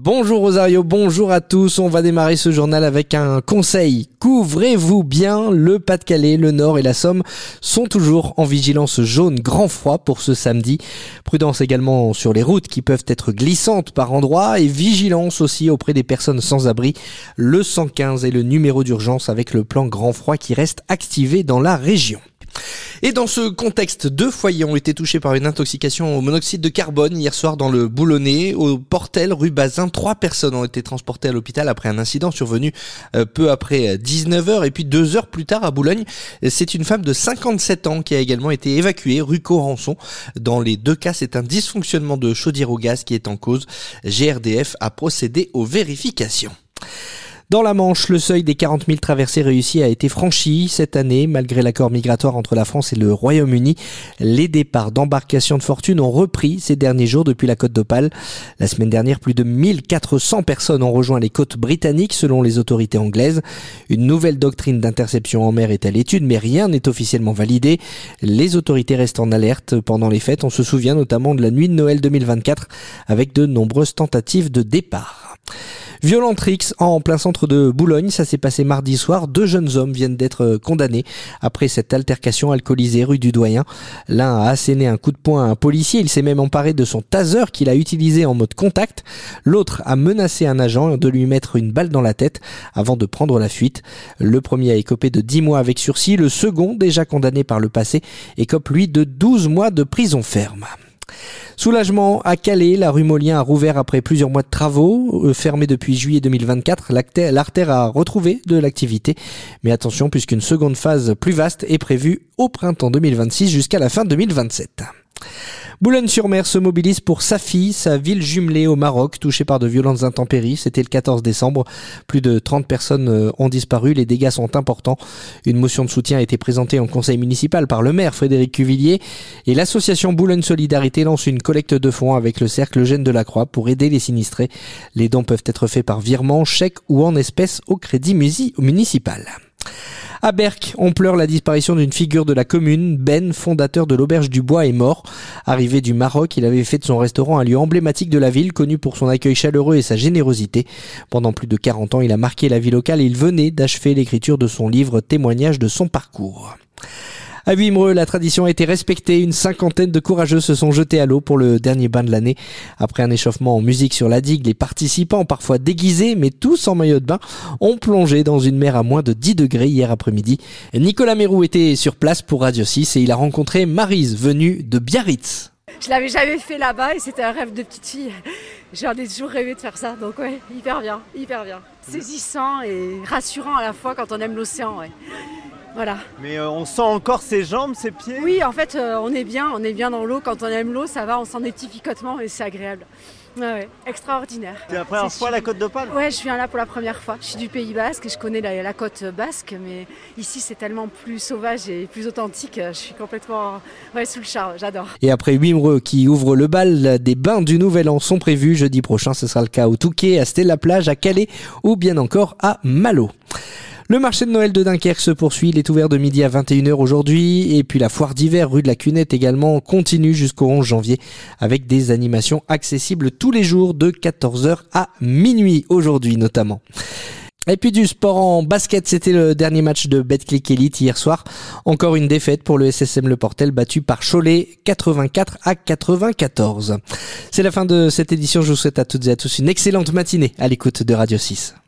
Bonjour Rosario, bonjour à tous. On va démarrer ce journal avec un conseil. Couvrez-vous bien, le Pas-de-Calais, le Nord et la Somme sont toujours en vigilance jaune grand froid pour ce samedi. Prudence également sur les routes qui peuvent être glissantes par endroits et vigilance aussi auprès des personnes sans abri. Le 115 est le numéro d'urgence avec le plan grand froid qui reste activé dans la région. Et dans ce contexte, 2 foyers ont été touchés par une intoxication au monoxyde de carbone hier soir dans le Boulonnais, au Portel, rue Bazin. 3 personnes ont été transportées à l'hôpital après un incident survenu peu après 19h. Et puis 2 heures plus tard à Boulogne, c'est une femme de 57 ans qui a également été évacuée rue Corançon. Dans les 2 cas, c'est un dysfonctionnement de chaudière au gaz qui est en cause. GRDF a procédé aux vérifications. Dans la Manche, le seuil des 40 000 traversées réussies a été franchi cette année. Malgré l'accord migratoire entre la France et le Royaume-Uni, les départs d'embarcations de fortune ont repris ces derniers jours depuis la Côte d'Opale. La semaine dernière, plus de 1400 personnes ont rejoint les côtes britanniques selon les autorités anglaises. Une nouvelle doctrine d'interception en mer est à l'étude, mais rien n'est officiellement validé. Les autorités restent en alerte pendant les fêtes. On se souvient notamment de la nuit de Noël 2024 avec de nombreuses tentatives de départ. Violent tricks en plein centre de Boulogne, ça s'est passé mardi soir. 2 jeunes hommes viennent d'être condamnés après cette altercation alcoolisée rue du Doyen. L'un a asséné un coup de poing à un policier, il s'est même emparé de son taser qu'il a utilisé en mode contact. L'autre a menacé un agent de lui mettre une balle dans la tête avant de prendre la fuite. Le premier a écopé de 10 mois avec sursis, le second, déjà condamné par le passé, écope lui de 12 mois de prison ferme. Soulagement à Calais, la rue Molien a rouvert après plusieurs mois de travaux. Fermée depuis juillet 2024, l'artère a retrouvé de l'activité. Mais attention, puisqu'une seconde phase plus vaste est prévue au printemps 2026 jusqu'à la fin 2027. Boulogne-sur-Mer se mobilise pour Safi, sa ville jumelée au Maroc, touchée par de violentes intempéries. C'était le 14 décembre. Plus de 30 personnes ont disparu. Les dégâts sont importants. Une motion de soutien a été présentée en conseil municipal par le maire Frédéric Cuvillier. Et l'association Boulogne Solidarité lance une collecte de fonds avec le cercle Eugène Delacroix pour aider les sinistrés. Les dons peuvent être faits par virement, chèque ou en espèces au crédit municipal. À Berck, on pleure la disparition d'une figure de la commune. Ben, fondateur de l'Auberge du Bois, est mort. Arrivé du Maroc, il avait fait de son restaurant un lieu emblématique de la ville, connu pour son accueil chaleureux et sa générosité. Pendant plus de 40 ans, il a marqué la vie locale et il venait d'achever l'écriture de son livre Témoignage de son parcours. À Wimereux, la tradition a été respectée. Une 50aine de courageux se sont jetés à l'eau pour le dernier bain de l'année. Après un échauffement en musique sur la digue, les participants, parfois déguisés, mais tous en maillot de bain, ont plongé dans une mer à moins de 10 degrés hier après-midi. Nicolas Mérou était sur place pour Radio 6 et il a rencontré Maryse, venue de Biarritz. Je l'avais jamais fait là-bas et c'était un rêve de petite fille. J'en ai toujours rêvé de faire ça, donc ouais, hyper bien. Saisissant et rassurant à la fois quand on aime l'océan, ouais. Voilà. Mais on sent encore ses jambes, ses pieds ? Oui, en fait, on est bien dans l'eau. Quand on aime l'eau, ça va, on sent des petits picotements et c'est agréable. Ouais, extraordinaire. C'est la première fois à la Côte d'Opale ? Ouais, je viens là pour la première fois. Je suis du Pays Basque et je connais la côte basque, mais ici c'est tellement plus sauvage et plus authentique. Je suis complètement sous le charme, j'adore. Et après Wimereux qui ouvre le bal, des bains du Nouvel An sont prévus. Jeudi prochain, ce sera le cas au Touquet, à Stella-Plage, à Calais ou bien encore à Malo. Le marché de Noël de Dunkerque se poursuit, il est ouvert de midi à 21h aujourd'hui et puis la foire d'hiver rue de la Cunette également continue jusqu'au 11 janvier avec des animations accessibles tous les jours de 14h à minuit aujourd'hui notamment. Et puis du sport en basket, c'était le dernier match de Betclic Elite hier soir. Encore une défaite pour le SSM Le Portel battu par Cholet 84-94. C'est la fin de cette édition, je vous souhaite à toutes et à tous une excellente matinée à l'écoute de Radio 6.